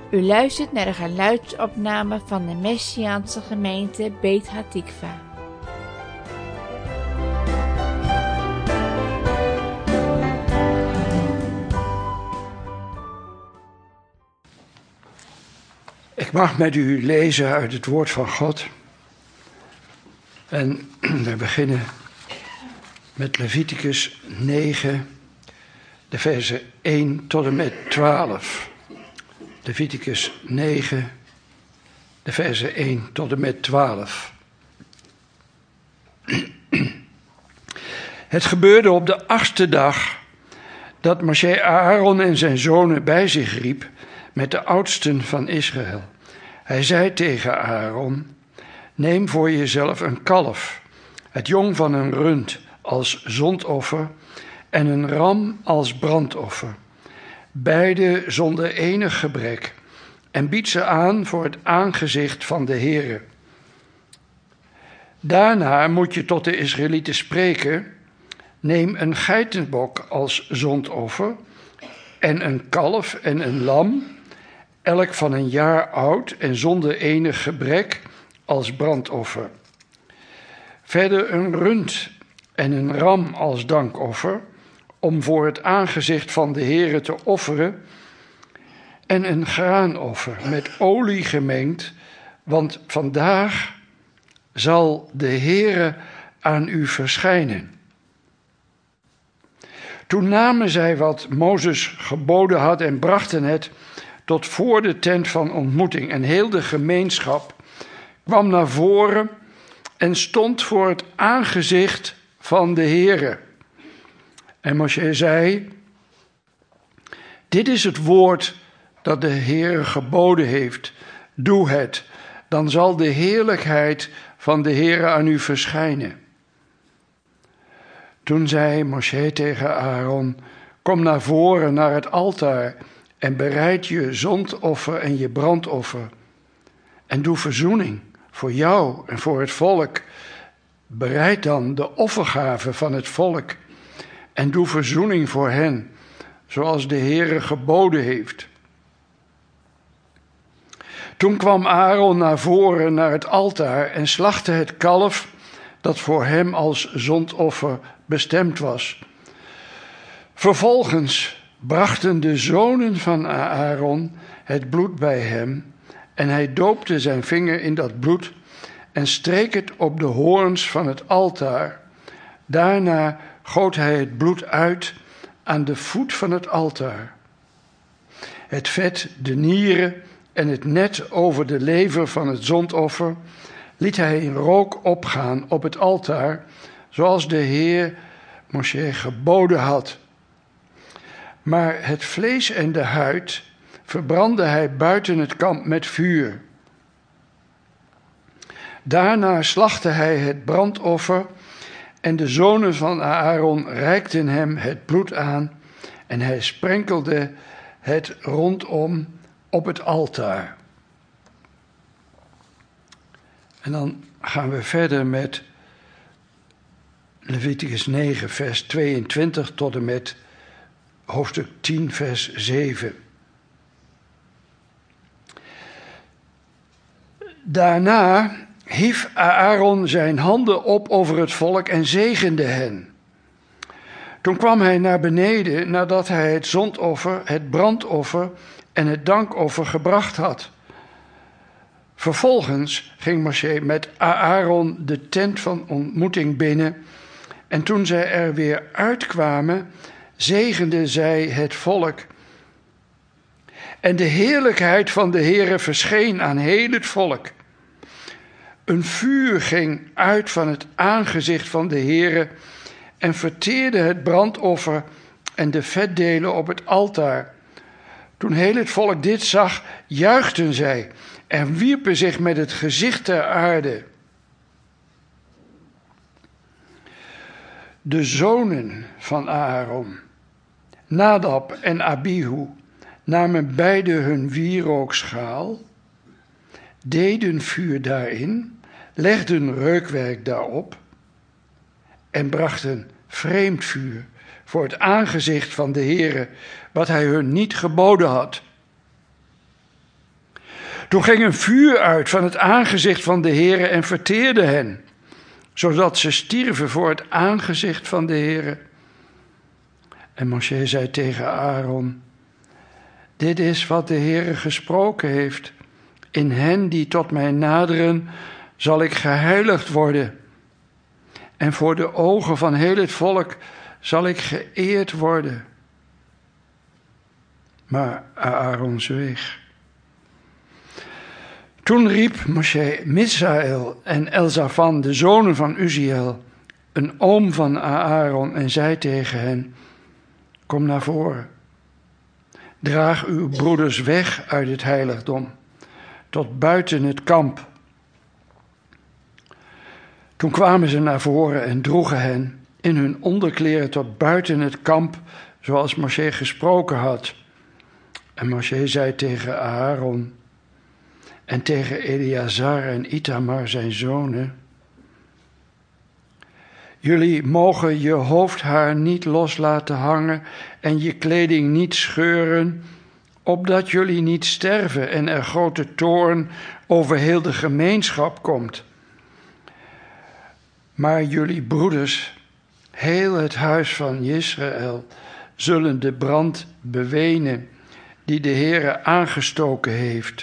U luistert naar de geluidsopname van de Messiaanse gemeente Beit Hatikva. Ik mag met u lezen uit het woord van God. En we beginnen met Leviticus 9, de versen 1 tot en met 12. Leviticus 9, de versen 1 tot en met 12. Het gebeurde op de 8e dag dat Moshe Aaron en zijn zonen bij zich riep met de oudsten van Israël. Hij zei tegen Aaron: neem voor jezelf een kalf, het jong van een rund als zondoffer en een ram als brandoffer, beide zonder enig gebrek, en bied ze aan voor het aangezicht van de Heere. Daarna moet je tot de Israëlieten spreken: neem een geitenbok als zondoffer en een kalf en een lam, elk van een jaar oud en zonder enig gebrek, als brandoffer. Verder een rund en een ram als dankoffer, om voor het aangezicht van de Heere te offeren, en een graanoffer met olie gemengd, want vandaag zal de Heere aan u verschijnen. Toen namen zij wat Mozes geboden had en brachten het tot voor de tent van ontmoeting. En heel de gemeenschap kwam naar voren en stond voor het aangezicht van de Heere. En Moshe zei: dit is het woord dat de Heere geboden heeft. Doe het, dan zal de heerlijkheid van de Heere aan u verschijnen. Toen zei Moshe tegen Aaron: kom naar voren naar het altaar en bereid je zondoffer en je brandoffer. En doe verzoening voor jou en voor het volk. Bereid dan de offergave van het volk en doe verzoening voor hen, zoals de Heere geboden heeft. Toen kwam Aaron naar voren naar het altaar en slachtte het kalf dat voor hem als zondoffer bestemd was. Vervolgens brachten de zonen van Aaron het bloed bij hem en hij doopte zijn vinger in dat bloed en streek het op de hoorns van het altaar. Daarna goot hij het bloed uit aan de voet van het altaar. Het vet, de nieren en het net over de lever van het zondoffer liet hij in rook opgaan op het altaar, zoals de Heer Moshe geboden had. Maar het vlees en de huid verbrandde hij buiten het kamp met vuur. Daarna slachtte hij het brandoffer en de zonen van Aaron reikten hem het bloed aan en hij sprenkelde het rondom op het altaar. En dan gaan we verder met Leviticus 9, vers 22 tot en met hoofdstuk 10, vers 7. Daarna hief Aaron zijn handen op over het volk en zegende hen. Toen kwam hij naar beneden nadat hij het zondoffer, het brandoffer en het dankoffer gebracht had. Vervolgens ging Moshe met Aaron de tent van ontmoeting binnen en toen zij er weer uitkwamen, zegenden zij het volk. En de heerlijkheid van de Heere verscheen aan heel het volk. Een vuur ging uit van het aangezicht van de Heere en verteerde het brandoffer en de vetdelen op het altaar. Toen heel het volk dit zag, juichten zij en wierpen zich met het gezicht ter aarde. De zonen van Aaron, Nadab en Abihu, namen beide hun wierookschaal, deden vuur daarin, legden reukwerk daarop en brachten vreemd vuur voor het aangezicht van de Heere, wat hij hun niet geboden had. Toen ging een vuur uit van het aangezicht van de Heere en verteerde hen, zodat ze stierven voor het aangezicht van de Heere. En Moshe zei tegen Aaron: dit is wat de Heere gesproken heeft. In hen die tot mij naderen, zal ik geheiligd worden. En voor de ogen van heel het volk zal ik geëerd worden. Maar Aaron zweeg. Toen riep Moshe Misraël en Elzafan, de zonen van Uziel, een oom van Aaron, en zei tegen hen: kom naar voren. Draag uw broeders weg uit het heiligdom, tot buiten het kamp. Toen kwamen ze naar voren en droegen hen in hun onderkleren tot buiten het kamp, zoals Moshe gesproken had. En Moshe zei tegen Aaron en tegen Eleazar en Itamar zijn zonen: jullie mogen je hoofdhaar niet los laten hangen en je kleding niet scheuren, opdat jullie niet sterven en er grote toorn over heel de gemeenschap komt. Maar jullie broeders, heel het huis van Israël, zullen de brand bewenen die de Heere aangestoken heeft.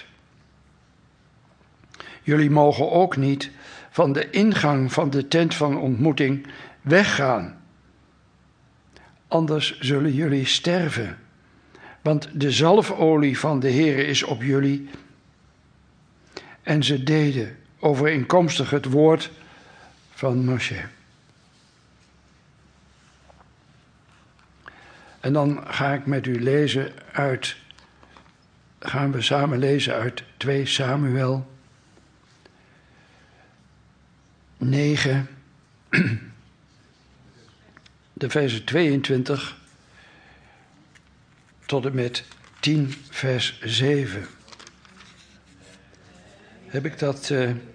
Jullie mogen ook niet van de ingang van de tent van ontmoeting weggaan. Anders zullen jullie sterven, want de zalfolie van de Heere is op jullie. En ze deden overeenkomstig het woord van Moshe. En dan gaan we samen lezen uit 2 Samuel 9, de versen 22 tot en met 10 vers 7. Heb ik dat...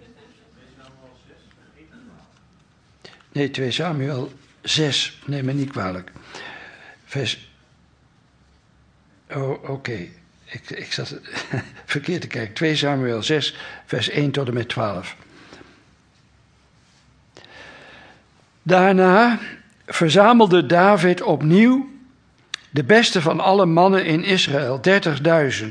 Nee, 2 Samuel 6, neem me niet kwalijk. Oké. Ik zat verkeerd te kijken. 2 Samuel 6, vers 1 tot en met 12. Daarna verzamelde David opnieuw de beste van alle mannen in Israël, 30.000.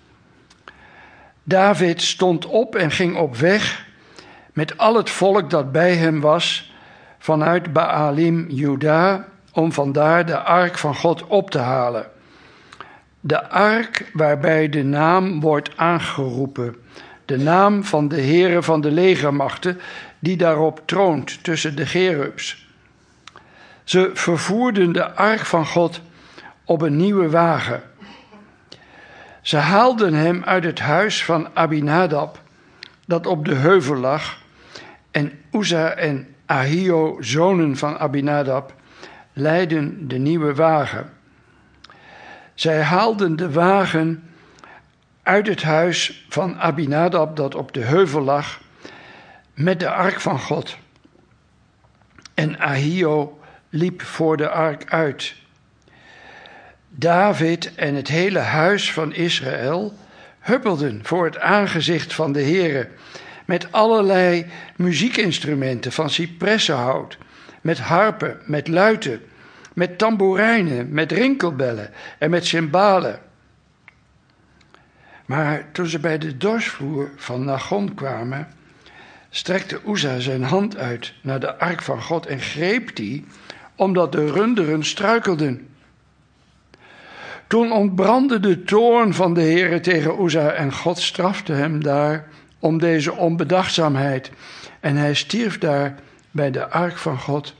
David stond op en ging op weg met al het volk dat bij hem was, vanuit Baalim, Juda, om vandaar de ark van God op te halen. De ark waarbij de naam wordt aangeroepen, de naam van de Heere van de legermachten, die daarop troont tussen de gerubs. Ze vervoerden de ark van God op een nieuwe wagen. Ze haalden hem uit het huis van Abinadab, dat op de heuvel lag, en Uzza en Ahio, zonen van Abinadab, leidden de nieuwe wagen. Zij haalden de wagen uit het huis van Abinadab, dat op de heuvel lag, met de ark van God. En Ahio liep voor de ark uit. David en het hele huis van Israël huppelden voor het aangezicht van de Heere, met allerlei muziekinstrumenten van cipressenhout, met harpen, met luiten, met tamboerijnen, met rinkelbellen en met cymbalen. Maar toen ze bij de dorsvloer van Nagon kwamen, strekte Uzza zijn hand uit naar de ark van God en greep die, omdat de runderen struikelden. Toen ontbrandde de toorn van de Heere tegen Uzza en God strafte hem daar om deze onbedachtzaamheid. En hij stierf daar bij de ark van God.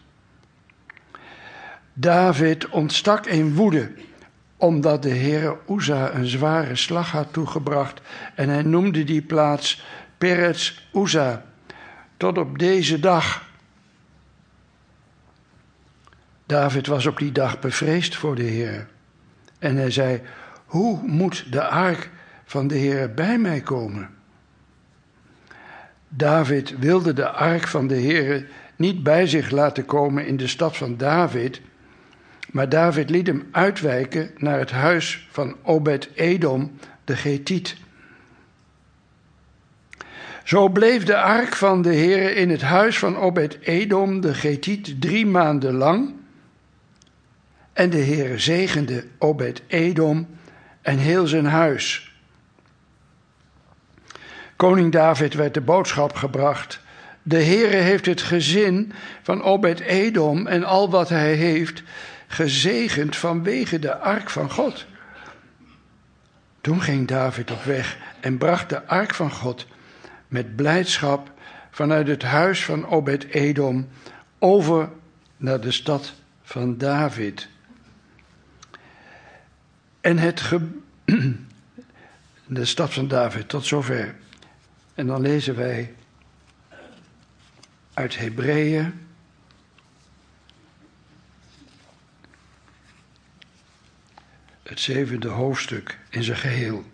David ontstak in woede, omdat de Heere Uzza een zware slag had toegebracht. En hij noemde die plaats Perez Uzza, tot op deze dag. David was op die dag bevreesd voor de Heer. En hij zei: hoe moet de ark van de Heer bij mij komen? David wilde de ark van de Heer niet bij zich laten komen in de stad van David, maar David liet hem uitwijken naar het huis van Obed-Edom, de Getiet. Zo bleef de ark van de Heere in het huis van Obed-Edom de Getiet 3 maanden lang. En de Heere zegende Obed-Edom en heel zijn huis. Koning David werd de boodschap gebracht: de Heere heeft het gezin van Obed-Edom en al wat hij heeft gezegend vanwege de ark van God. Toen ging David op weg en bracht de ark van God met blijdschap vanuit het huis van Obed-Edom over naar de stad van David. En de stad van David, tot zover. En dan lezen wij uit Hebreeën, het 7e hoofdstuk in zijn geheel.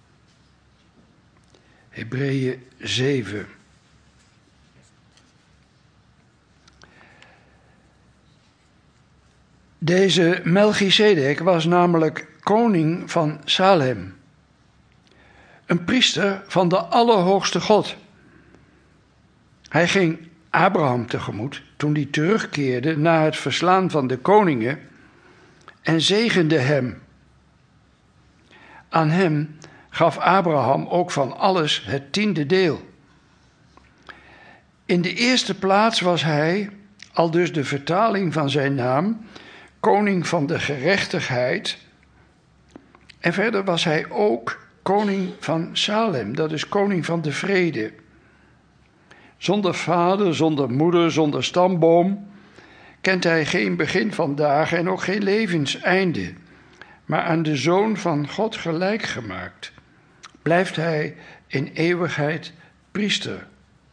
Hebreeën 7. Deze Melchizedek was namelijk koning van Salem, een priester van de Allerhoogste God. Hij ging Abraham tegemoet toen hij terugkeerde na het verslaan van de koningen en zegende hem. Aan hem gaf Abraham ook van alles het 10e deel. In de eerste plaats was hij, aldus de vertaling van zijn naam, koning van de gerechtigheid. En verder was hij ook koning van Salem, dat is koning van de vrede. Zonder vader, zonder moeder, zonder stamboom kent hij geen begin van dagen en ook geen levenseinde. Maar aan de Zoon van God gelijk gemaakt, blijft hij in eeuwigheid priester.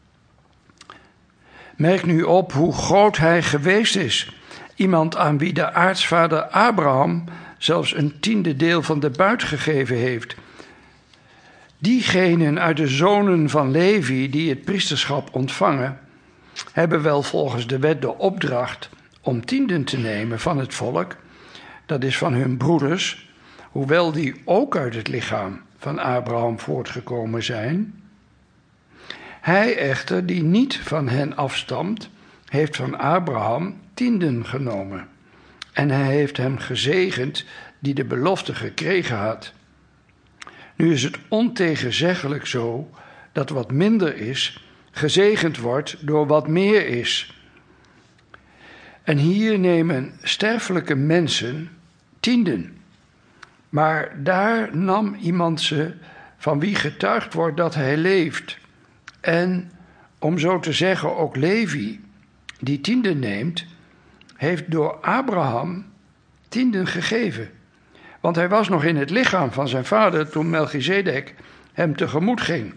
Merk nu op hoe groot hij geweest is. Iemand aan wie de aartsvader Abraham zelfs een 10e deel van de buit gegeven heeft. Diegenen uit de zonen van Levi die het priesterschap ontvangen, hebben wel volgens de wet de opdracht om tienden te nemen van het volk, dat is van hun broeders, hoewel die ook uit het lichaam van Abraham voortgekomen zijn. Hij echter, die niet van hen afstamt, heeft van Abraham tienden genomen. En hij heeft hem gezegend die de belofte gekregen had. Nu is het ontegenzeggelijk zo dat wat minder is, gezegend wordt door wat meer is. En hier nemen sterfelijke mensen tienden. Maar daar nam iemand ze van wie getuigd wordt dat hij leeft. En, om zo te zeggen, ook Levi, die tienden neemt, heeft door Abraham tienden gegeven. Want hij was nog in het lichaam van zijn vader toen Melchizedek hem tegemoet ging.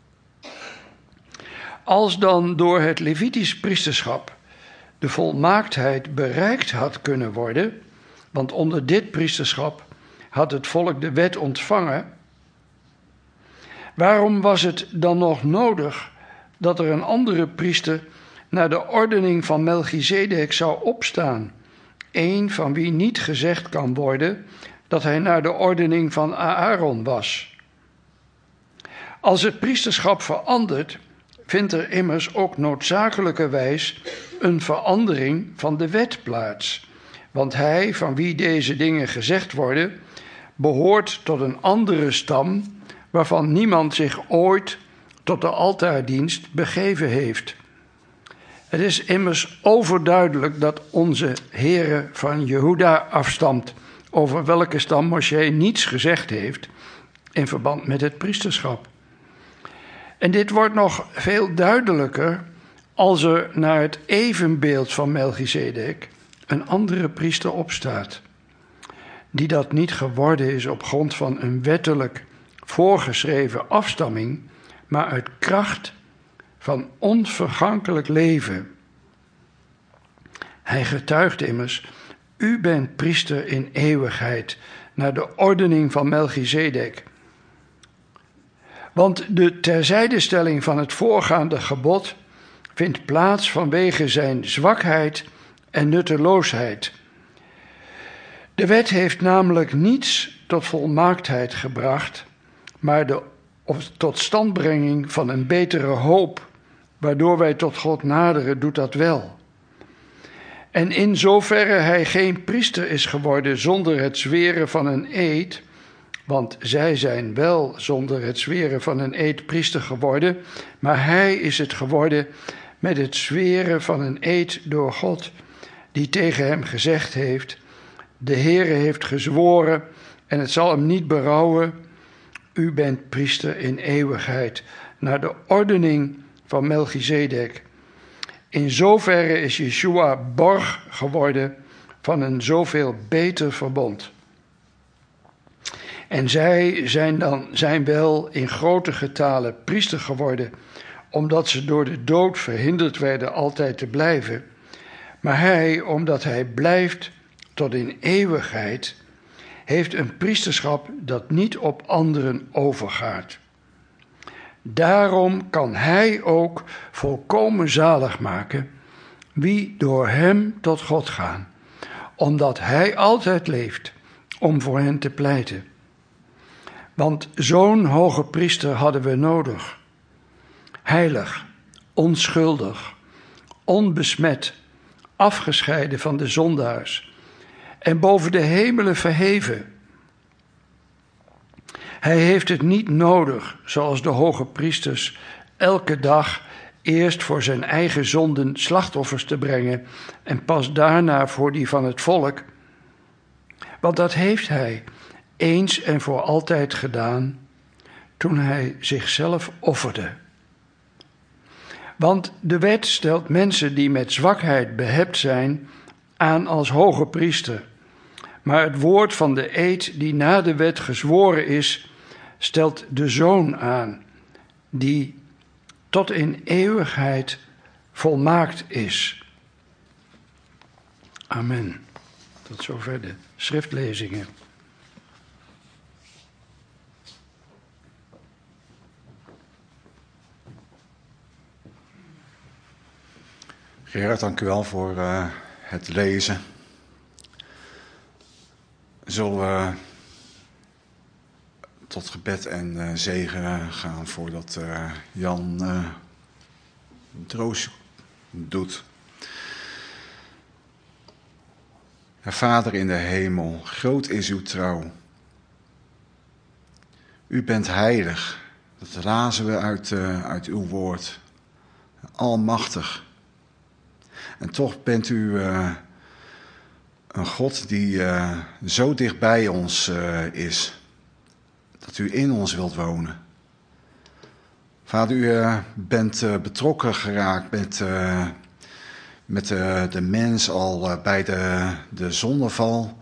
Als dan door het Levitisch priesterschap de volmaaktheid bereikt had kunnen worden, want onder dit priesterschap had het volk de wet ontvangen, waarom was het dan nog nodig dat er een andere priester naar de ordening van Melchizedek zou opstaan, een van wie niet gezegd kan worden dat hij naar de ordening van Aaron was? Als het priesterschap verandert, vindt er immers ook noodzakelijkerwijs een verandering van de wet plaats. Want hij, van wie deze dingen gezegd worden, behoort tot een andere stam, waarvan niemand zich ooit tot de altaardienst begeven heeft. Het is immers overduidelijk dat onze Heere van Jehuda afstamt, over welke stam Moshe niets gezegd heeft in verband met het priesterschap. En dit wordt nog veel duidelijker als er naar het evenbeeld van Melchizedek een andere priester opstaat, die dat niet geworden is op grond van een wettelijk voorgeschreven afstamming, maar uit kracht van onvergankelijk leven. Hij getuigt immers: u bent priester in eeuwigheid, naar de ordening van Melchizedek. Want de terzijdestelling van het voorgaande gebod vindt plaats vanwege zijn zwakheid en nutteloosheid. De wet heeft namelijk niets tot volmaaktheid gebracht, maar de of tot standbrenging van een betere hoop, waardoor wij tot God naderen, doet dat wel. En in zoverre hij geen priester is geworden zonder het zweren van een eed, want zij zijn wel zonder het zweren van een eed priester geworden, maar hij is het geworden met het zweren van een eed door God, die tegen hem gezegd heeft: de Heere heeft gezworen en het zal hem niet berouwen, u bent priester in eeuwigheid, naar de ordening van Melchizedek. In zoverre is Yeshua borg geworden van een zoveel beter verbond. En zij zijn wel in grote getale priester geworden, omdat ze door de dood verhinderd werden altijd te blijven. Maar hij, omdat hij blijft tot in eeuwigheid, heeft een priesterschap dat niet op anderen overgaat. Daarom kan hij ook volkomen zalig maken wie door hem tot God gaan, omdat hij altijd leeft om voor hen te pleiten. Want zo'n hoge priester hadden we nodig. Heilig, onschuldig, onbesmet, afgescheiden van de zondaars en boven de hemelen verheven. Hij heeft het niet nodig, zoals de hoge priesters, elke dag eerst voor zijn eigen zonden slachtoffers te brengen en pas daarna voor die van het volk. Want dat heeft hij eens en voor altijd gedaan toen hij zichzelf offerde. Want de wet stelt mensen die met zwakheid behept zijn aan als hoge priester. Maar het woord van de eed die na de wet gezworen is, stelt de Zoon aan, die tot in eeuwigheid volmaakt is. Amen. Tot zover de schriftlezingen. Gerard, dank u wel voor het lezen. Zullen we tot gebed en zegen gaan voordat Jan troost doet. Vader in de hemel, groot is uw trouw. U bent heilig, dat lazen we uit uw woord. Almachtig. En toch bent u een God die zo dicht bij ons is, dat u in ons wilt wonen. Vader, u bent betrokken geraakt met de mens al bij de zondeval.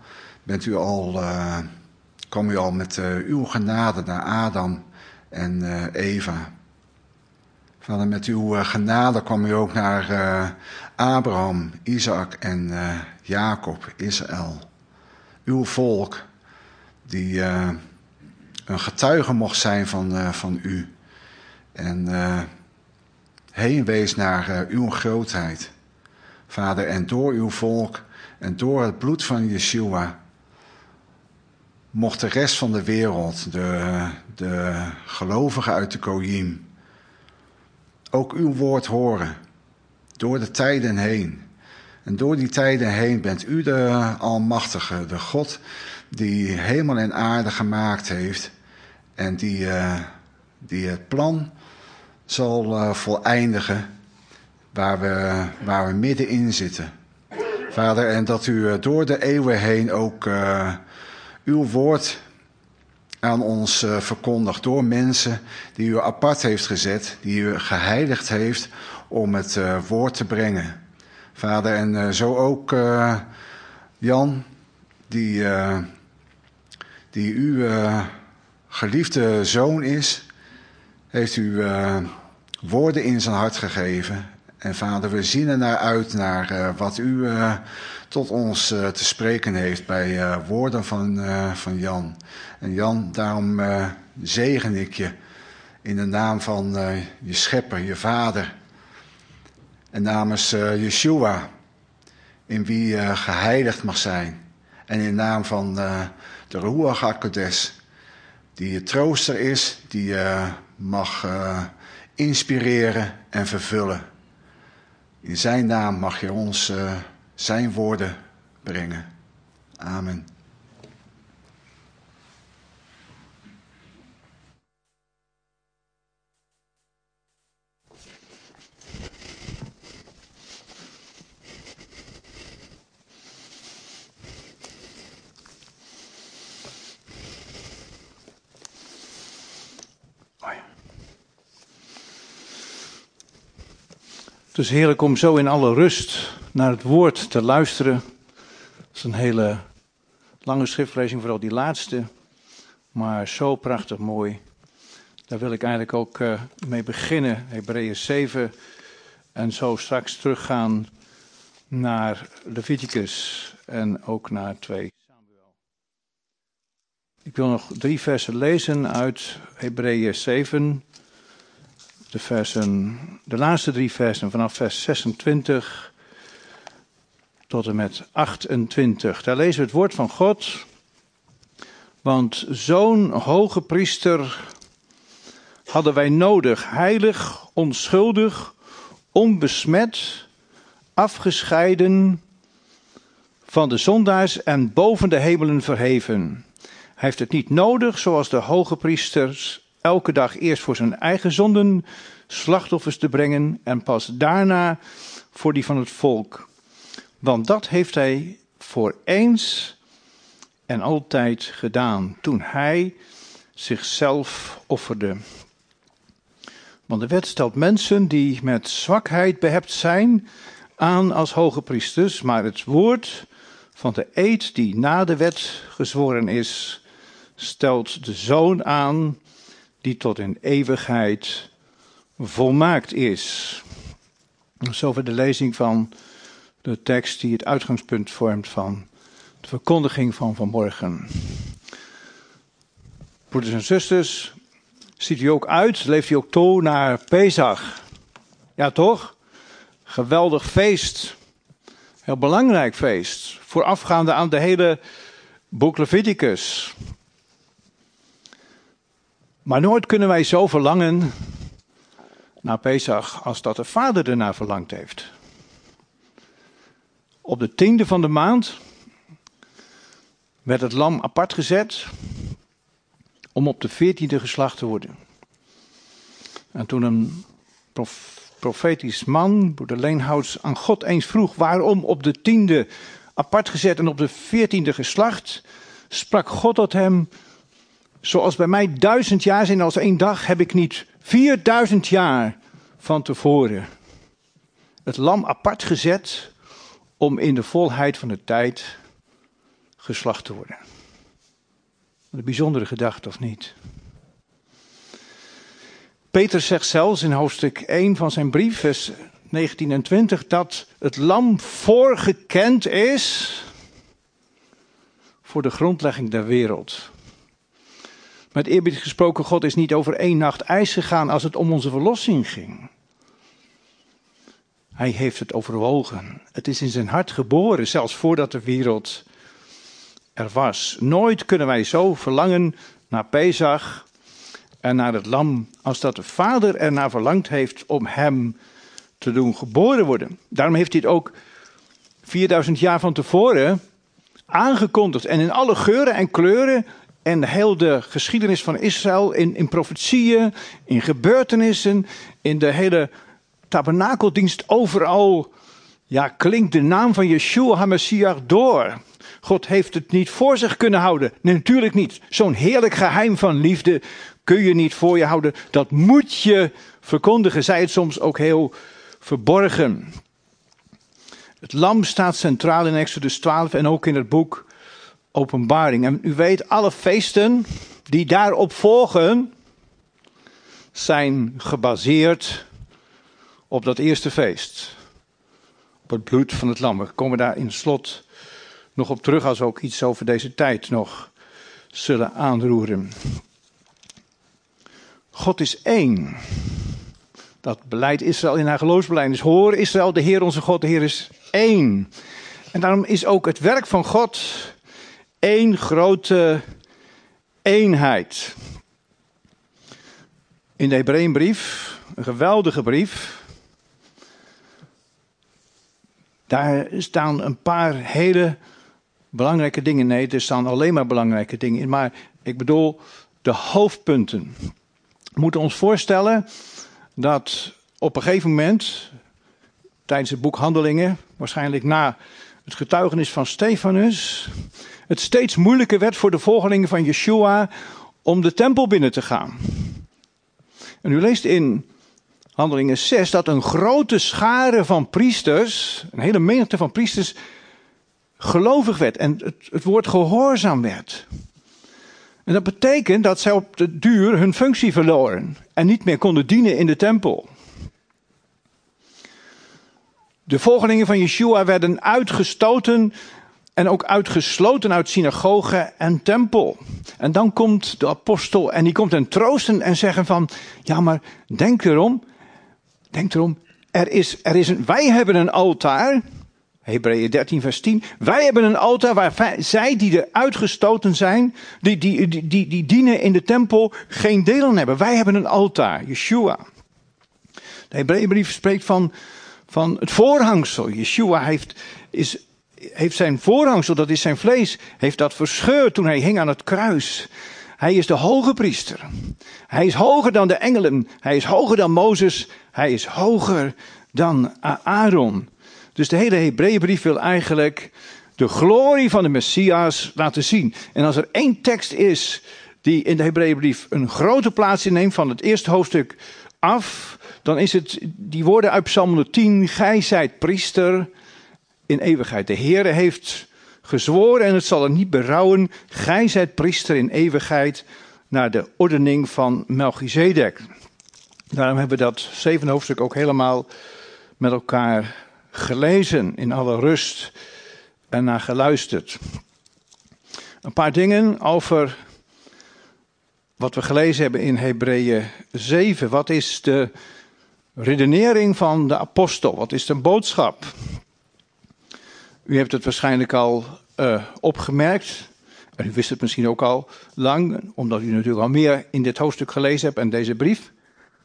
Kwam u al met uw genade naar Adam en Eva. Vader, met uw genade kwam u ook naar Abraham, Isaac en Jacob, Israël. Uw volk, die een getuige mocht zijn van u. En heen wees naar uw grootheid. Vader, en door uw volk en door het bloed van Yeshua mocht de rest van de wereld, de gelovigen uit de Goyim, ook uw woord horen, door de tijden heen. En door die tijden heen bent u de Almachtige, de God die hemel en aarde gemaakt heeft en die het plan zal voleindigen waar we middenin zitten. Vader, en dat u door de eeuwen heen ook uw woord aan ons verkondigt door mensen die u apart heeft gezet, die u geheiligd heeft om het woord te brengen. Vader, en zo ook Jan, die uw geliefde zoon is, heeft u woorden in zijn hart gegeven. En Vader, we zien er naar uit naar wat u tot ons te spreken heeft bij woorden van Jan. En Jan, daarom zegen ik je in de naam van je schepper, je vader. En namens Yeshua, in wie je geheiligd mag zijn. En in naam van de Ruach HaKodesh, die trooster is, die je mag inspireren en vervullen. In zijn naam mag je ons zijn woorden brengen. Amen. Het is heerlijk om zo in alle rust naar het woord te luisteren. Het is een hele lange schriftlezing, vooral die laatste. Maar zo prachtig mooi. Daar wil ik eigenlijk ook mee beginnen. Hebreeën 7. En zo straks teruggaan naar Leviticus en ook naar 2 Samuel. Ik wil nog 3 versen lezen uit Hebreeën 7. De laatste 3 versen vanaf vers 26 tot en met 28. Daar lezen we het woord van God. Want zo'n hoge priester hadden wij nodig, heilig, onschuldig, onbesmet, afgescheiden van de zondaars en boven de hemelen verheven. Hij heeft het niet nodig, zoals de hoge priesters, elke dag eerst voor zijn eigen zonden slachtoffers te brengen en pas daarna voor die van het volk. Want dat heeft hij voor eens en altijd gedaan, toen hij zichzelf offerde. Want de wet stelt mensen die met zwakheid behept zijn aan als hoge priesters, maar het woord van de eed die na de wet gezworen is, stelt de Zoon aan die tot in eeuwigheid volmaakt is. Zover de lezing van de tekst die het uitgangspunt vormt van de verkondiging van vanmorgen. Broeders en zusters, ziet u ook uit, leeft u ook toe naar Pesach? Ja toch? Geweldig feest. Heel belangrijk feest. Voorafgaande aan de hele boek Leviticus. Maar nooit kunnen wij zo verlangen naar Pesach als dat de Vader ernaar verlangd heeft. Op de 10e van de maand werd het lam apart gezet om op de 14e geslacht te worden. En toen een profetisch man, broeder Leenhouts, aan God eens vroeg waarom op de 10e apart gezet en op de 14e geslacht, sprak God tot hem: zoals bij mij 1000 jaar zijn als 1 dag, heb ik niet 4000 jaar van tevoren het lam apart gezet om in de volheid van de tijd geslacht te worden. Een bijzondere gedachte, of niet? Peter zegt zelfs in hoofdstuk 1 van zijn brief, vers 19 en 20, dat het lam voorgekend is voor de grondlegging der wereld. Met eerbied gesproken, God is niet over 1 nacht ijs gegaan als het om onze verlossing ging. Hij heeft het overwogen. Het is in zijn hart geboren, zelfs voordat de wereld er was. Nooit kunnen wij zo verlangen naar Pesach en naar het lam als dat de Vader ernaar verlangd heeft om hem te doen geboren worden. Daarom heeft hij het ook 4000 jaar van tevoren aangekondigd. En in alle geuren en kleuren en heel de geschiedenis van Israël, in profetieën, in gebeurtenissen, in de hele tabernakeldienst, overal klinkt de naam van Yeshua HaMashiach door. God heeft het niet voor zich kunnen houden. Nee, natuurlijk niet. Zo'n heerlijk geheim van liefde kun je niet voor je houden. Dat moet je verkondigen. Zij het soms ook heel verborgen. Het lam staat centraal in Exodus 12 en ook in het boek Openbaring. En u weet, alle feesten die daarop volgen zijn gebaseerd op dat eerste feest. Op het bloed van het lam. We komen daar in het slot nog op terug als we ook iets over deze tijd nog zullen aanroeren. God is één. Dat beleidt Israël in haar geloofsbelijdenis. Hoor Israël, de Heer onze God, de Heer is één. En daarom is ook het werk van God één grote eenheid. In de Hebreeënbrief, een geweldige brief. Daar staan een paar hele belangrijke dingen. Nee, er staan alleen maar belangrijke dingen in. Maar ik bedoel de hoofdpunten. We moeten ons voorstellen dat op een gegeven moment, tijdens het boek Handelingen, waarschijnlijk na het getuigenis van Stefanus, het steeds moeilijker werd voor de volgelingen van Yeshua om de tempel binnen te gaan. En u leest in Handelingen 6 dat een grote schare van priesters, een hele menigte van priesters, gelovig werd en het woord gehoorzaam werd. En dat betekent dat zij op de duur hun functie verloren en niet meer konden dienen in de tempel. De volgelingen van Yeshua werden uitgestoten en ook uitgesloten uit synagoge en tempel. En dan komt de apostel en die komt hen troosten en zeggen van, ja maar denk erom, wij hebben een altaar, Hebreeën 13 vers 10, wij hebben een altaar waar zij die er uitgestoten zijn, die dienen in de tempel, geen deel aan hebben. Wij hebben een altaar, Yeshua. De Hebreeënbrief spreekt van het voorhangsel. Yeshua heeft zijn voorhangsel, dat is zijn vlees, heeft dat verscheurd toen hij hing aan het kruis. Hij is de hoge priester. Hij is hoger dan de engelen. Hij is hoger dan Mozes. Hij is hoger dan Aaron. Dus de hele Hebreeënbrief wil eigenlijk de glorie van de Messias laten zien. En als er één tekst is die in de Hebreeënbrief een grote plaats inneemt van het eerste hoofdstuk af, dan is het die woorden uit Psalm 110, gij zijt priester in eeuwigheid. De Heere heeft gezworen en het zal er niet berouwen, gij zijt priester in eeuwigheid naar de ordening van Melchizedek. Daarom hebben we dat 7e hoofdstuk ook helemaal met elkaar gelezen, in alle rust en naar geluisterd. Een paar dingen over wat we gelezen hebben in Hebreeën 7. Wat is de redenering van de apostel? Wat is de boodschap? U heeft het waarschijnlijk al opgemerkt. En u wist het misschien ook al lang, omdat u natuurlijk al meer in dit hoofdstuk gelezen hebt en deze brief.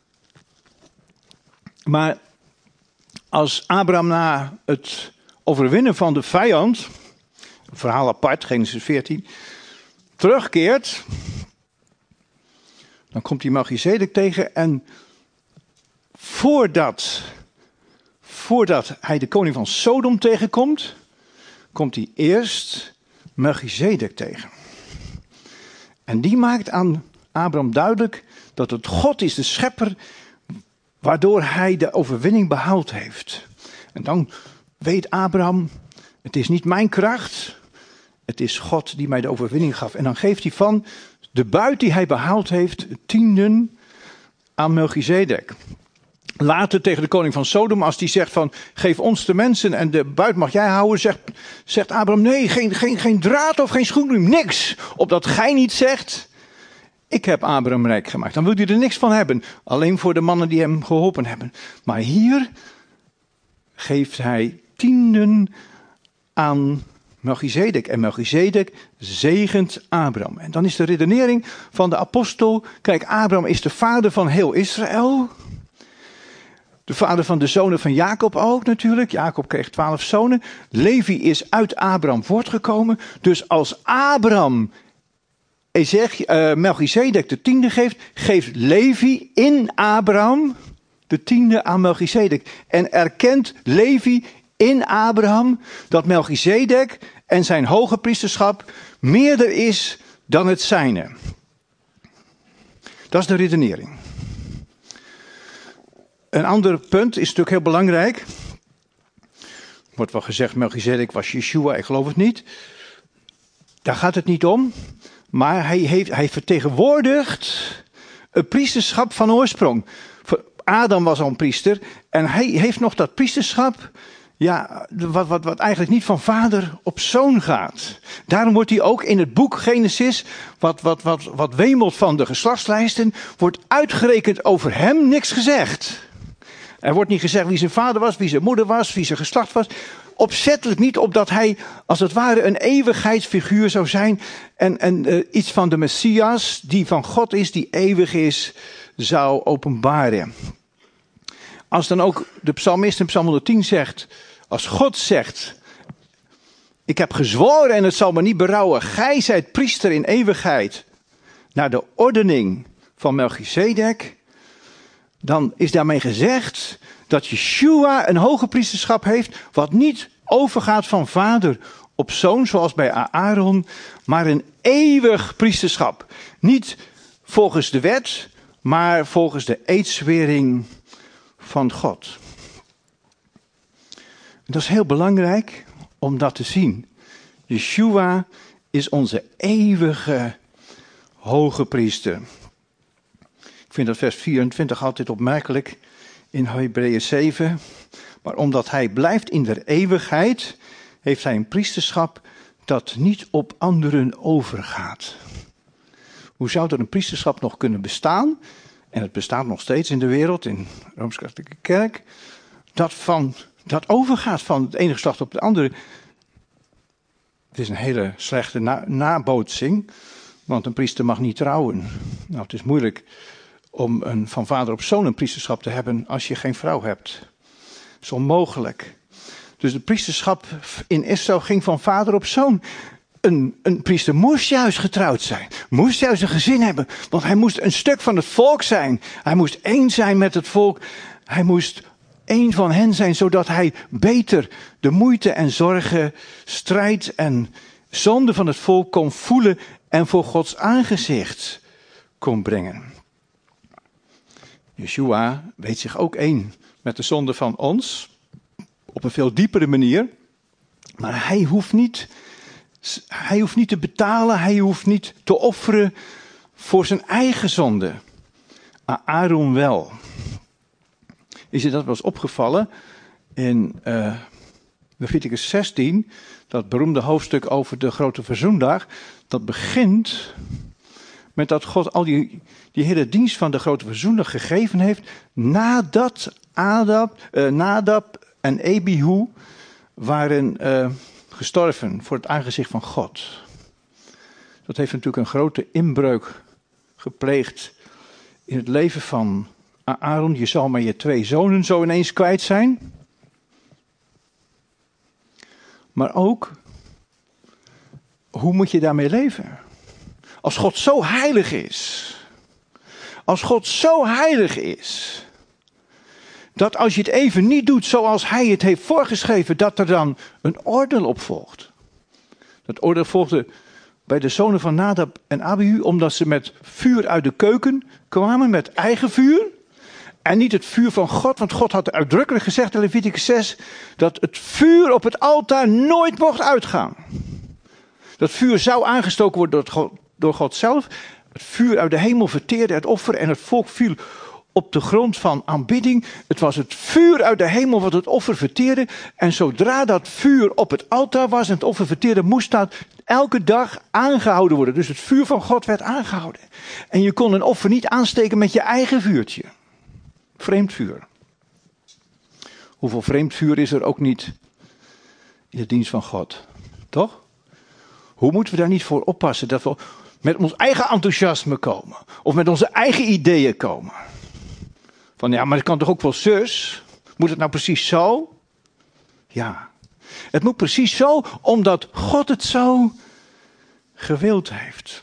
Maar als Abraham na het overwinnen van de vijand, een verhaal apart, Genesis 14, terugkeert, dan komt hij Melchizedek tegen en voordat hij de koning van Sodom tegenkomt, komt hij eerst Melchizedek tegen. En die maakt aan Abraham duidelijk dat het God is, de schepper, waardoor hij de overwinning behaald heeft. En dan weet Abraham, het is niet mijn kracht, het is God die mij de overwinning gaf. En dan geeft hij van de buit die hij behaald heeft, 10 aan Melchizedek. Later tegen de koning van Sodom, als die zegt van, geef ons de mensen en de buit mag jij houden, zegt Abraham, nee, geen draad of geen schoenriem, niks. Opdat gij niet zegt, ik heb Abraham rijk gemaakt. Dan wil hij er niks van hebben, alleen voor de mannen die hem geholpen hebben. Maar hier geeft hij 10 aan Melchizedek. En Melchizedek zegent Abraham. En dan is de redenering van de apostel, kijk, Abraham is de vader van heel Israël. De vader van de zonen van Jacob ook natuurlijk. Jacob kreeg 12 zonen. Levi is uit Abraham voortgekomen. Dus als Abraham Melchizedek de 10e geeft, geeft Levi in Abraham de 10e aan Melchizedek. En erkent Levi in Abraham dat Melchizedek en zijn hoge priesterschap meerder is dan het zijne. Dat is de redenering. Een ander punt is natuurlijk heel belangrijk. Wordt wel gezegd, Melchizedek was Yeshua, ik geloof het niet. Daar gaat het niet om. Maar hij vertegenwoordigt een priesterschap van oorsprong. Adam was al een priester en hij heeft nog dat priesterschap, ja, wat eigenlijk niet van vader op zoon gaat. Daarom wordt hij ook in het boek Genesis, wat wemelt van de geslachtslijsten, wordt uitgerekend over hem niks gezegd. Er wordt niet gezegd wie zijn vader was, wie zijn moeder was, wie zijn geslacht was. opzettelijk niet opdat hij als het ware een eeuwigheidsfiguur zou zijn en iets van de Messias die van God is, die eeuwig is, zou openbaren. Als dan ook de psalmist in Psalm 110 zegt, als God zegt, ik heb gezworen en het zal me niet berouwen, gij zijt priester in eeuwigheid, naar de ordening van Melchizedek, dan is daarmee gezegd dat Yeshua een hoge priesterschap heeft, wat niet overgaat van vader op zoon, zoals bij Aaron, maar een eeuwig priesterschap. Niet volgens de wet, maar volgens de eedzwering van God. Dat is heel belangrijk om dat te zien. Yeshua is onze eeuwige hoge priester. Ik vind dat vers 24 altijd opmerkelijk in Hebreeën 7. Maar omdat hij blijft in der eeuwigheid, heeft hij een priesterschap dat niet op anderen overgaat. Hoe zou er een priesterschap nog kunnen bestaan? En het bestaat nog steeds in de wereld, in de Rooms-Katholieke Kerk. Dat overgaat van het ene geslacht op het andere. Het is een hele slechte nabootsing. Want een priester mag niet trouwen. Nou, het is moeilijk om van vader op zoon een priesterschap te hebben als je geen vrouw hebt. Dat is onmogelijk. Dus de priesterschap in Israël ging van vader op zoon. Een priester moest juist getrouwd zijn. Moest juist een gezin hebben. Want hij moest een stuk van het volk zijn. Hij moest één zijn met het volk. Hij moest één van hen zijn, zodat hij beter de moeite en zorgen, strijd en zonde van het volk kon voelen en voor Gods aangezicht kon brengen. Yeshua weet zich ook één met de zonde van ons, op een veel diepere manier. Maar hij hoeft niet te betalen, hij hoeft niet te offeren voor zijn eigen zonde. Aaron wel. Is je dat wel eens opgevallen in Leviticus 16, dat beroemde hoofdstuk over de grote verzoendag, dat begint met dat God al die hele dienst van de grote verzoendag gegeven heeft, nadat Nadab en Abihu waren gestorven voor het aangezicht van God. Dat heeft natuurlijk een grote inbreuk gepleegd in het leven van Aaron. Je zal maar je 2 zonen zo ineens kwijt zijn. Maar ook, hoe moet je daarmee leven? Als God zo heilig is. Als God zo heilig is. Dat als je het even niet doet zoals hij het heeft voorgeschreven, dat er dan een oordeel op volgt. Dat oordeel volgde bij de zonen van Nadab en Abihu, omdat ze met vuur uit de keuken kwamen, met eigen vuur. En niet het vuur van God, want God had uitdrukkelijk gezegd in Leviticus 6, dat het vuur op het altaar nooit mocht uitgaan. Dat vuur zou aangestoken worden door God zelf. Het vuur uit de hemel verteerde het offer en het volk viel op de grond van aanbidding. Het was het vuur uit de hemel wat het offer verteerde. En zodra dat vuur op het altaar was en het offer verteerde, moest dat elke dag aangehouden worden. Dus het vuur van God werd aangehouden. En je kon een offer niet aansteken met je eigen vuurtje. Vreemd vuur. Hoeveel vreemd vuur is er ook niet in de dienst van God? Toch? Hoe moeten we daar niet voor oppassen dat we met ons eigen enthousiasme komen? Of met onze eigen ideeën komen? Van ja, maar het kan toch ook wel zus? Moet het nou precies zo? Ja, het moet precies zo, omdat God het zo gewild heeft.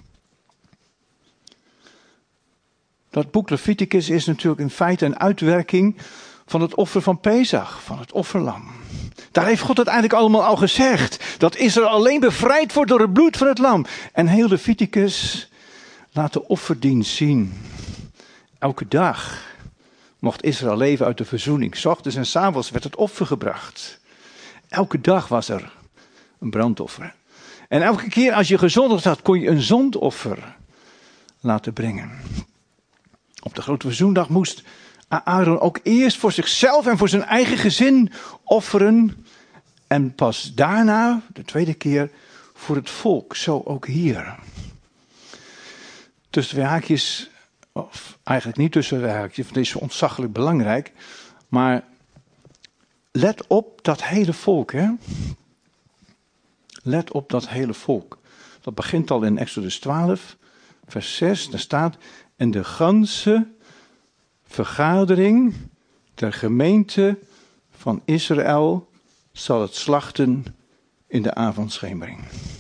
Dat boek Leviticus is natuurlijk in feite een uitwerking van het offer van Pesach, van het offerlam. Daar heeft God het eigenlijk allemaal al gezegd. Dat Israël alleen bevrijd wordt door het bloed van het lam. En heel Leviticus laat de offerdienst zien. Elke dag mocht Israël leven uit de verzoening. 's Ochtends en 's avonds werd het offer gebracht. Elke dag was er een brandoffer. En elke keer als je gezondigd had, kon je een zondoffer laten brengen. Op de grote verzoendag moest Aaron ook eerst voor zichzelf en voor zijn eigen gezin offeren. En pas daarna, de tweede keer, voor het volk. Zo ook hier. Tussen twee haakjes, of eigenlijk niet tussen twee haakjes, want dit is ontzaglijk belangrijk. Maar let op dat hele volk, hè. Let op dat hele volk. Dat begint al in Exodus 12, vers 6. Daar staat, en de ganse vergadering der gemeente van Israël zal het slachten in de avondschemering.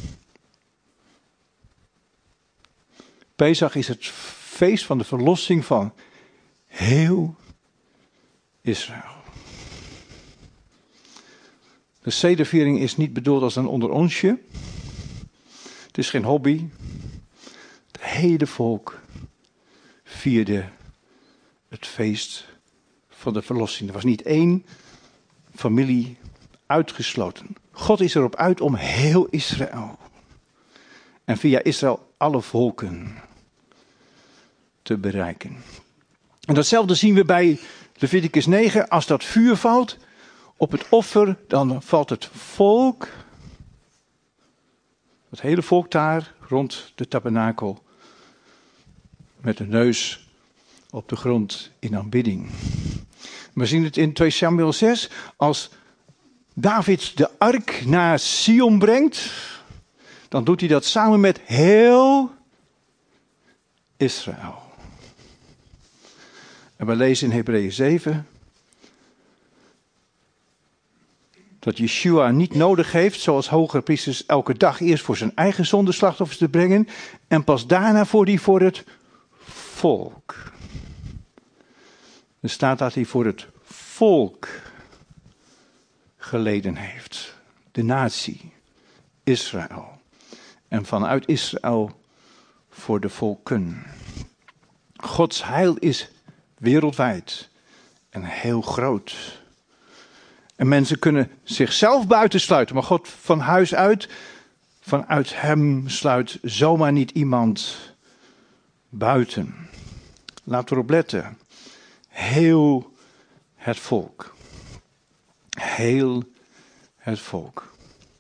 Pesach is het feest van de verlossing van heel Israël. De sederviering is niet bedoeld als een onder onsje. Het is geen hobby. Het hele volk vierde het feest van de verlossing. Er was niet één familie uitgesloten. God is erop uit om heel Israël. En via Israël alle volken te bereiken. En datzelfde zien we bij Leviticus 9. Als dat vuur valt op het offer, dan valt het volk, het hele volk daar rond de tabernakel, met de neus op de grond in aanbidding. We zien het in 2 Samuel 6, als David de ark naar Sion brengt, dan doet hij dat samen met heel Israël. En we lezen in Hebreeën 7 dat Yeshua niet nodig heeft, zoals hogere priesters, elke dag eerst voor zijn eigen zondeslachtoffers te brengen en pas daarna voor het volk. Er staat dat hij voor het volk geleden heeft. De natie, Israël. En vanuit Israël voor de volken. Gods heil is wereldwijd en heel groot. En mensen kunnen zichzelf buitensluiten, maar God van huis uit, vanuit hem sluit zomaar niet iemand buiten. Laten we erop letten. Heel het volk. Heel het volk.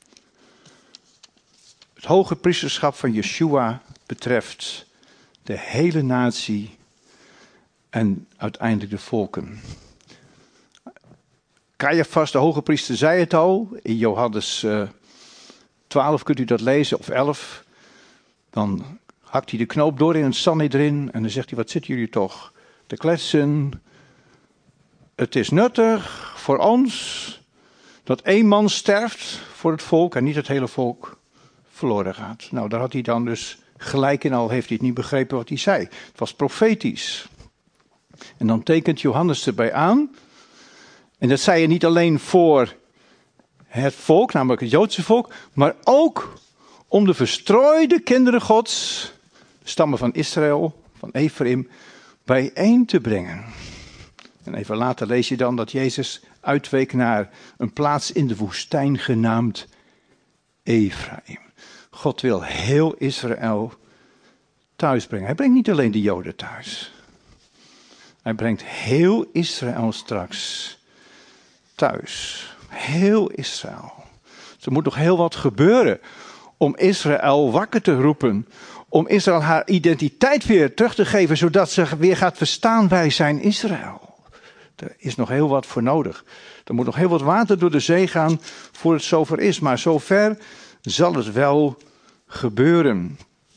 Het hoge priesterschap van Yeshua betreft de hele natie en uiteindelijk de volken. Caiaphas, de hoge priester, zei het al. In Johannes 12 kunt u dat lezen, of 11. Dan hakt hij de knoop door in het Sanhedrin en dan zegt hij, wat zitten jullie toch te kletsen? Het is nuttig voor ons dat één man sterft voor het volk en niet het hele volk verloren gaat. Nou, daar had hij dan dus gelijk in, al heeft hij het niet begrepen wat hij zei. Het was profetisch. En dan tekent Johannes erbij aan. En dat zei hij niet alleen voor het volk, namelijk het Joodse volk, maar ook om de verstrooide kinderen Gods, stammen van Israël, van Ephraim, bijeen te brengen. En even later lees je dan dat Jezus uitweek naar een plaats in de woestijn genaamd Ephraim. God wil heel Israël thuis brengen. Hij brengt niet alleen de Joden thuis. Hij brengt heel Israël straks thuis. Heel Israël. Dus er moet nog heel wat gebeuren om Israël wakker te roepen. Om Israël haar identiteit weer terug te geven, zodat ze weer gaat verstaan, wij zijn Israël. Er is nog heel wat voor nodig. Er moet nog heel wat water door de zee gaan voor het zover is. Maar zover zal het wel gebeuren.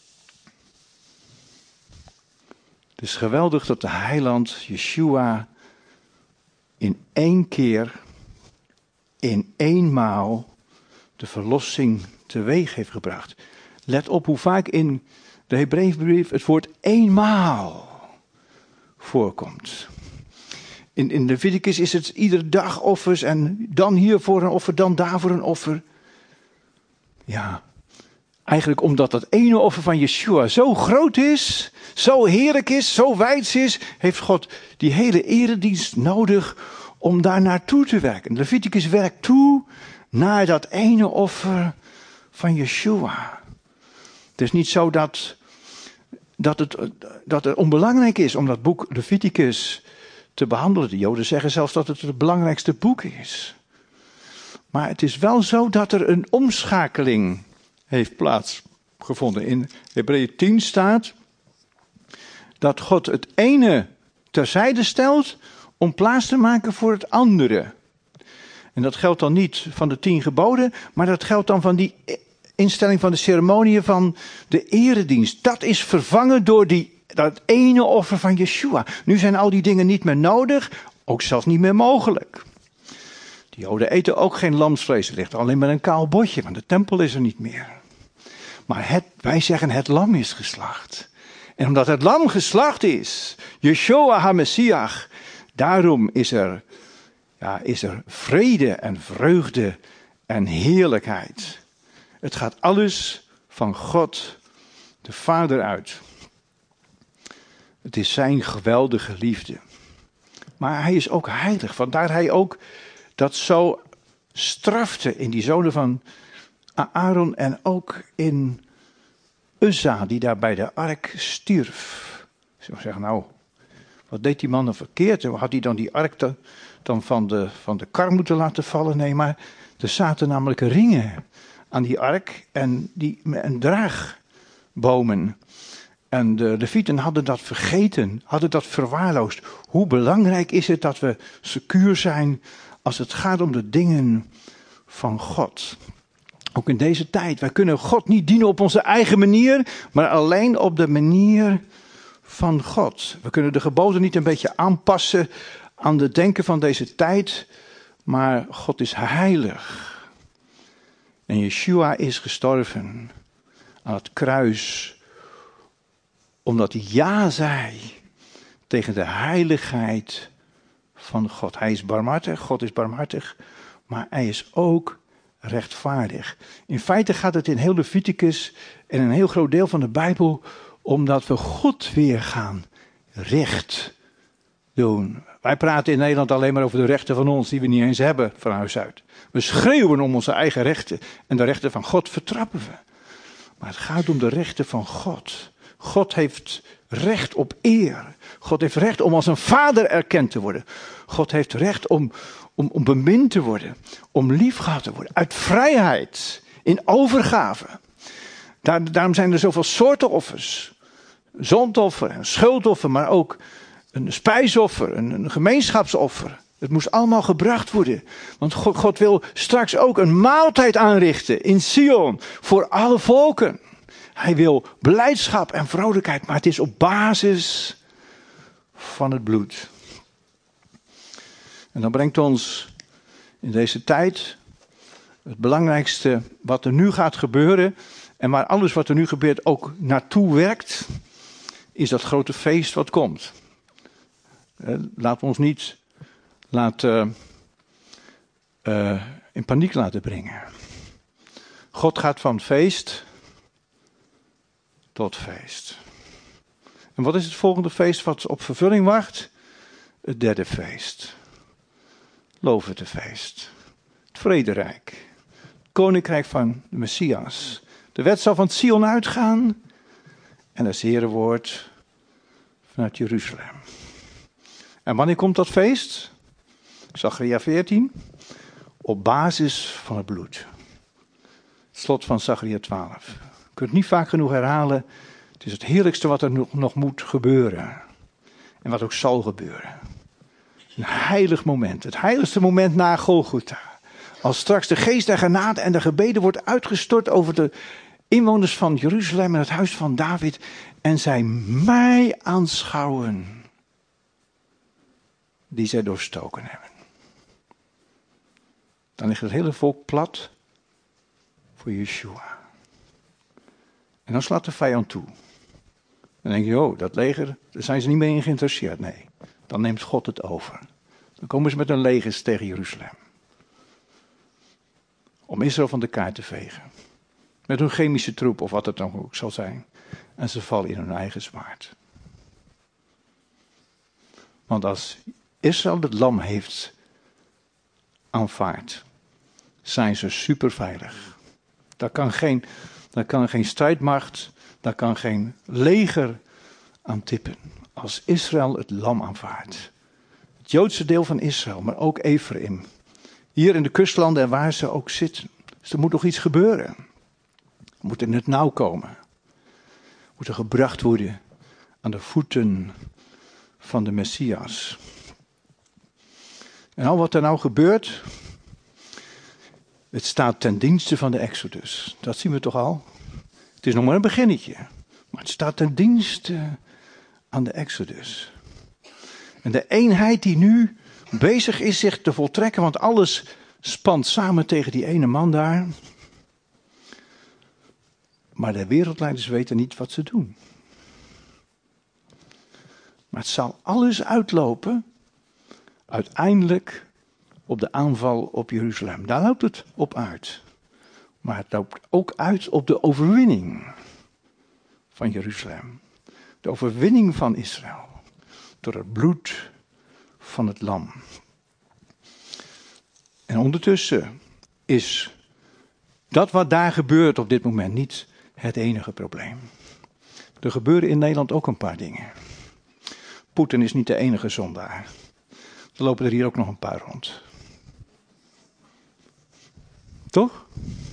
Het is geweldig dat de heiland Yeshua in één keer, in eenmaal, de verlossing teweeg heeft gebracht. Let op hoe vaak in de Hebreeënbrief het woord eenmaal voorkomt. In Leviticus is het iedere dag offers en dan hiervoor een offer, dan daarvoor een offer. Ja, eigenlijk omdat dat ene offer van Yeshua zo groot is, zo heerlijk is, zo wijds is, heeft God die hele eredienst nodig om daar naartoe te werken. Leviticus werkt toe naar dat ene offer van Yeshua. Het is niet zo dat het onbelangrijk is om dat boek Leviticus te behandelen. De Joden zeggen zelfs dat het belangrijkste boek is. Maar het is wel zo dat er een omschakeling heeft plaatsgevonden. In Hebreeën 10 staat dat God het ene terzijde stelt om plaats te maken voor het andere. En dat geldt dan niet van de 10 geboden, maar dat geldt dan van die instelling van de ceremonie van de eredienst. Dat is vervangen door dat ene offer van Yeshua. Nu zijn al die dingen niet meer nodig, ook zelfs niet meer mogelijk. De Joden eten ook geen lamsvlees, er ligt alleen maar een kaal botje, want de tempel is er niet meer. Maar wij zeggen het lam is geslacht. En omdat het lam geslacht is, Yeshua HaMessiach, daarom is er vrede en vreugde en heerlijkheid. Het gaat alles van God, de Vader, uit. Het is zijn geweldige liefde. Maar hij is ook heilig, vandaar hij ook dat zo strafte in die zonen van Aaron en ook in Uzza, die daar bij de ark stierf. Ik zou zeggen, nou, wat deed die man dan verkeerd? Had hij dan die ark dan van de kar moeten laten vallen? Nee, maar er zaten namelijk ringen aan die ark en draagbomen. En de Levieten hadden dat vergeten, hadden dat verwaarloosd. Hoe belangrijk is het dat we secuur zijn als het gaat om de dingen van God? Ook in deze tijd, wij kunnen God niet dienen op onze eigen manier, maar alleen op de manier van God. We kunnen de geboden niet een beetje aanpassen aan het denken van deze tijd, maar God is heilig. En Yeshua is gestorven aan het kruis, omdat hij ja zei tegen de heiligheid van God. Hij is barmhartig, God is barmhartig, maar hij is ook rechtvaardig. In feite gaat het in heel Leviticus en een heel groot deel van de Bijbel omdat we God weer gaan recht doen. Wij praten in Nederland alleen maar over de rechten van ons die we niet eens hebben van huis uit. We schreeuwen om onze eigen rechten en de rechten van God vertrappen we. Maar het gaat om de rechten van God. God heeft recht op eer. God heeft recht om als een vader erkend te worden. God heeft recht om bemind te worden. Om liefgehad te worden. Uit vrijheid. In overgave. Daarom zijn er zoveel soorten offers. Zondoffer, een schuldoffer, maar ook een spijsoffer, een gemeenschapsoffer. Het moest allemaal gebracht worden. Want God wil straks ook een maaltijd aanrichten in Sion voor alle volken. Hij wil blijdschap en vrolijkheid, maar het is op basis van het bloed. En dat brengt ons in deze tijd het belangrijkste wat er nu gaat gebeuren en waar alles wat er nu gebeurt ook naartoe werkt, is dat grote feest wat komt. Laten we ons niet in paniek laten brengen. God gaat van feest tot feest. En wat is het volgende feest wat op vervulling wacht? Het derde feest. Loof het feest. Het vrederijk. Het koninkrijk van de Messias. De wet zal van Sion uitgaan. En dat is het Heerenwoord vanuit Jeruzalem. En wanneer komt dat feest? Zacharia 14. Op basis van het bloed. Het slot van Zacharia 12. Je kunt het niet vaak genoeg herhalen. Het is het heerlijkste wat er nog moet gebeuren. En wat ook zal gebeuren. Een heilig moment. Het heiligste moment na Golgotha. Als straks de geest der genade en de gebeden wordt uitgestort over de inwoners van Jeruzalem en het huis van David. En zij mij aanschouwen. Die zij doorstoken hebben. Dan ligt het hele volk plat voor Yeshua. En dan slaat de vijand toe. Dan denk je, oh, dat leger, daar zijn ze niet meer in geïnteresseerd. Nee, dan neemt God het over. Dan komen ze met hun legers tegen Jeruzalem. Om Israël van de kaart te vegen. Met hun chemische troep of wat het dan ook zal zijn. En ze vallen in hun eigen zwaard. Want als Israël het lam heeft aanvaard, zijn ze superveilig. Daar kan geen strijdmacht, daar kan geen leger aan tippen. Als Israël het lam aanvaardt. Het Joodse deel van Israël, maar ook Ephraim. Hier in de kustlanden en waar ze ook zitten. Dus er moet nog iets gebeuren. We moeten in het nauw komen. We moeten gebracht worden aan de voeten van de Messias. En al wat er nou gebeurt, Het staat ten dienste van de Exodus. Dat zien we toch al? Het is nog maar een beginnetje. Maar het staat ten dienste aan de Exodus. En de eenheid die nu bezig is zich te voltrekken, want alles spant samen tegen die ene man daar. Maar de wereldleiders weten niet wat ze doen. Maar het zal alles uitlopen, uiteindelijk op de aanval op Jeruzalem. Daar loopt het op uit. Maar het loopt ook uit op de overwinning van Jeruzalem. De overwinning van Israël. Door het bloed van het lam. En ondertussen is dat wat daar gebeurt op dit moment niet het enige probleem. Er gebeuren in Nederland ook een paar dingen. Poetin is niet de enige zondaar. Er lopen er hier ook nog een paar rond. Toch?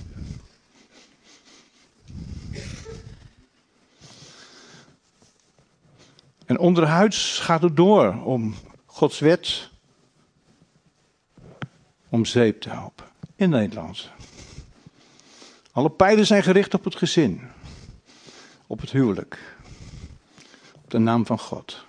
En onderhuids gaat het door om Gods wet om zeep te helpen. In Nederland. Alle pijlen zijn gericht op het gezin. Op het huwelijk. Op de naam van God.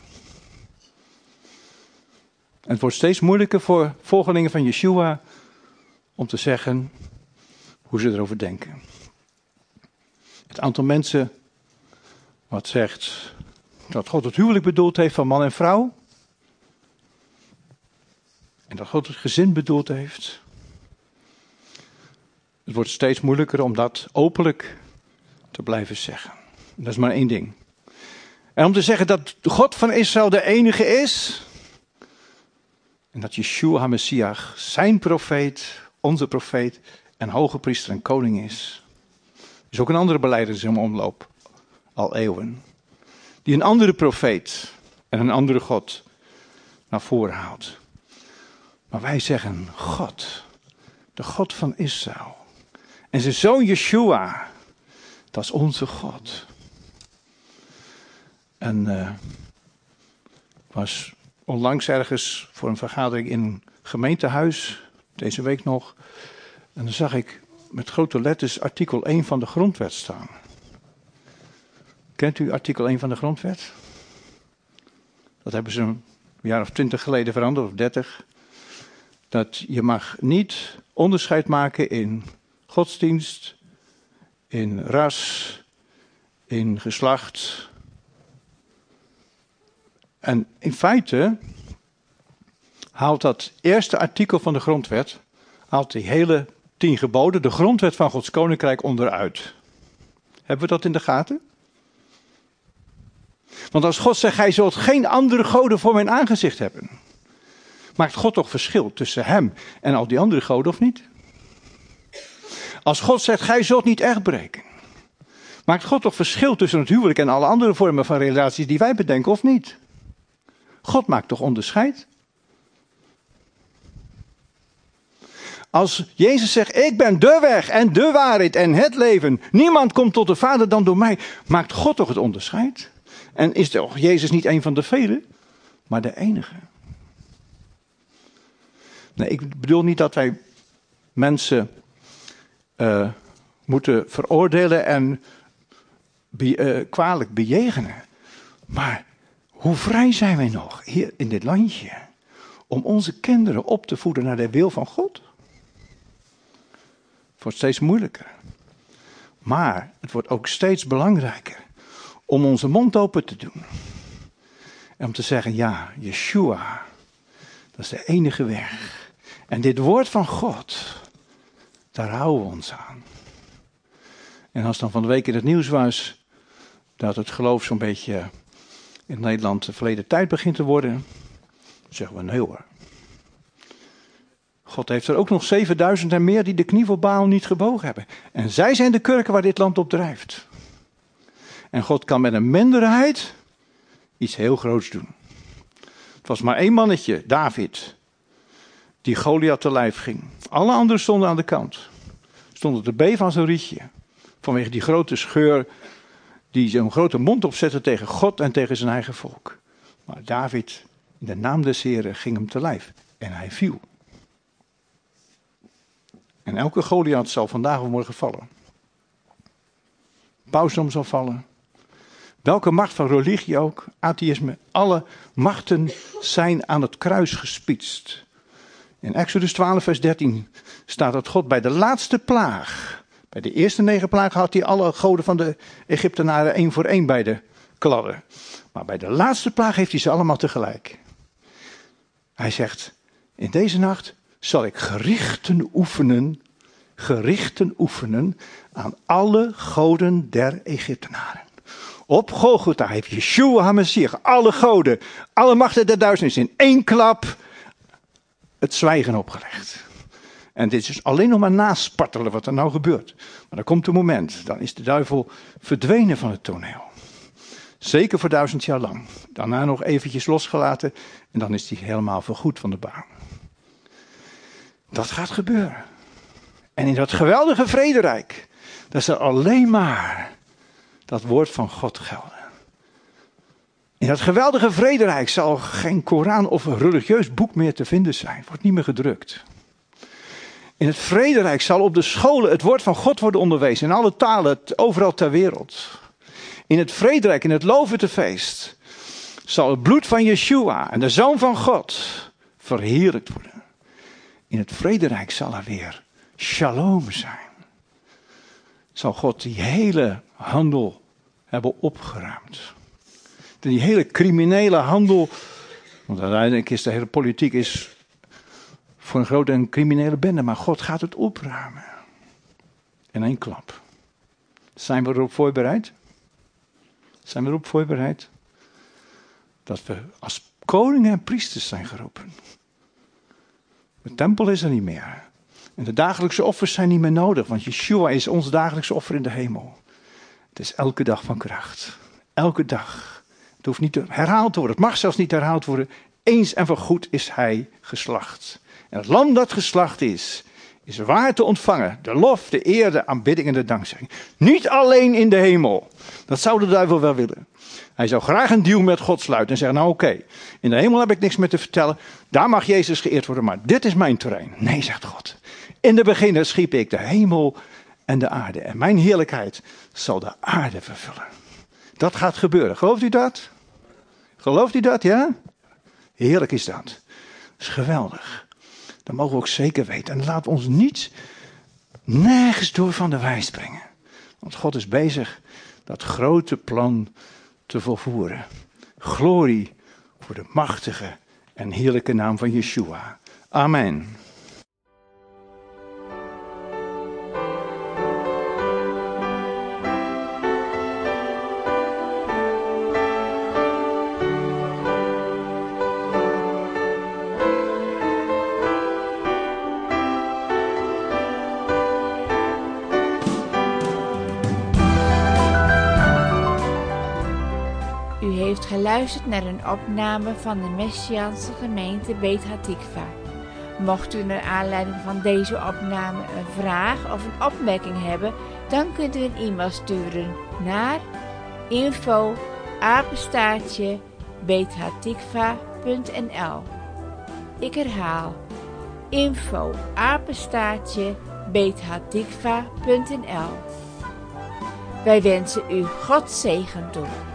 En het wordt steeds moeilijker voor volgelingen van Yeshua om te zeggen hoe ze erover denken. Het aantal mensen wat zegt dat God het huwelijk bedoeld heeft van man en vrouw. En dat God het gezin bedoeld heeft. Het wordt steeds moeilijker om dat openlijk te blijven zeggen. Dat is maar één ding. En om te zeggen dat de God van Israël de enige is. En dat Yeshua HaMessiach zijn profeet, onze profeet en hoge priester en koning is. Er is ook een andere belijdenis in omloop, al eeuwen. Die een andere profeet en een andere God naar voren haalt. Maar wij zeggen God, de God van Israël. En zijn zoon Yeshua, dat is onze God. En ik was onlangs ergens voor een vergadering in een gemeentehuis, deze week nog. En dan zag ik met grote letters artikel 1 van de grondwet staan. Kent u artikel 1 van de grondwet? Dat hebben ze een jaar of 20 geleden veranderd, of 30. Dat je mag niet onderscheid maken in godsdienst, in ras, in geslacht. En in feite haalt dat eerste artikel van de grondwet, haalt die hele 10 geboden, de grondwet van Gods koninkrijk onderuit. Hebben we dat in de gaten? Want als God zegt, gij zult geen andere goden voor mijn aangezicht hebben. Maakt God toch verschil tussen hem en al die andere goden of niet? Als God zegt, gij zult niet echt breken. Maakt God toch verschil tussen het huwelijk en alle andere vormen van relaties die wij bedenken of niet? God maakt toch onderscheid? Als Jezus zegt, ik ben de weg en de waarheid en het leven. Niemand komt tot de Vader dan door mij. Maakt God toch het onderscheid? En is toch Jezus niet een van de velen, maar de enige? Nee, ik bedoel niet dat wij mensen moeten veroordelen en kwalijk bejegenen. Maar hoe vrij zijn wij nog hier in dit landje om onze kinderen op te voeden naar de wil van God? Het wordt steeds moeilijker. Maar het wordt ook steeds belangrijker om onze mond open te doen. En om te zeggen, ja, Yeshua, dat is de enige weg. En dit woord van God, daar houden we ons aan. En als dan van de week in het nieuws was dat het geloof zo'n beetje in Nederland de verleden tijd begint te worden, dan zeggen we nee hoor. God heeft er ook nog 7000 en meer die de knie voor Baal niet gebogen hebben. En zij zijn de kurken waar dit land op drijft. En God kan met een minderheid iets heel groots doen. Het was maar één mannetje, David, die Goliath te lijf ging. Alle anderen stonden aan de kant. Stonden te beven van zijn rietje. Vanwege die grote scheur die zo'n grote mond opzette tegen God en tegen zijn eigen volk. Maar David, in de naam des Heren, ging hem te lijf. En hij viel. En elke Goliath zal vandaag of morgen vallen. Pausdom zal vallen. Welke macht van religie ook, atheïsme, alle machten zijn aan het kruis gespietst. In Exodus 12 vers 13 staat dat God bij de laatste plaag, bij de eerste 9 plagen had hij alle goden van de Egyptenaren 1 voor 1 bij de kladden. Maar bij de laatste plaag heeft hij ze allemaal tegelijk. Hij zegt, in deze nacht zal ik gerichten oefenen aan alle goden der Egyptenaren. Op Golgotha heeft Yeshua HaMashiach alle goden, alle machten der duisternis in 1 klap het zwijgen opgelegd. En dit is alleen nog maar naspartelen wat er nou gebeurt. Maar dan komt een moment, dan is de duivel verdwenen van het toneel. Zeker voor 1000 jaar lang. Daarna nog eventjes losgelaten en dan is hij helemaal voorgoed van de baan. Dat gaat gebeuren. En in dat geweldige vrederijk, dat zal alleen maar dat woord van God gelden. In dat geweldige vrederijk zal geen Koran of een religieus boek meer te vinden zijn. Het wordt niet meer gedrukt. In het vrederijk zal op de scholen het woord van God worden onderwezen. In alle talen, overal ter wereld. In het vrederijk, in het Loofhuttenfeest, zal het bloed van Yeshua en de Zoon van God verheerlijkt worden. In het vrederijk zal er weer shalom zijn. Zal God die hele handel hebben opgeruimd. Die hele criminele handel, want uiteindelijk is de hele politiek voor een grote en criminele bende, maar God gaat het opruimen. In 1 klap. Zijn we erop voorbereid? Zijn we erop voorbereid? Dat we als koningen en priesters zijn geroepen. De tempel is er niet meer. En de dagelijkse offers zijn niet meer nodig, want Yeshua is ons dagelijkse offer in de hemel. Het is elke dag van kracht. Elke dag. Het hoeft niet herhaald te worden. Het mag zelfs niet herhaald worden. Eens en voorgoed is hij geslacht. En het lam dat geslacht is waar te ontvangen. De lof, de eer, de aanbidding en de dankzegging. Niet alleen in de hemel. Dat zou de duivel wel willen. Hij zou graag een deal met God sluiten en zeggen, nou oké, in de hemel heb ik niks meer te vertellen. Daar mag Jezus geëerd worden, maar dit is mijn terrein. Nee, zegt God. In de beginner schiep ik de hemel en de aarde. En mijn heerlijkheid zal de aarde vervullen. Dat gaat gebeuren. Gelooft u dat? Gelooft u dat, ja? Heerlijk is dat. Dat is geweldig. Dat mogen we ook zeker weten. En laten we ons nergens door van de wijs brengen. Want God is bezig dat grote plan te volvoeren. Glorie voor de machtige en heerlijke naam van Yeshua. Amen. U heeft geluisterd naar een opname van de Messiaanse gemeente Beit Hatikva. Mocht u naar aanleiding van deze opname een vraag of een opmerking hebben, dan kunt u een e-mail sturen naar info@beithatikva.nl. Ik herhaal, info@beithatikva.nl. Wij wensen u Gods zegen toe.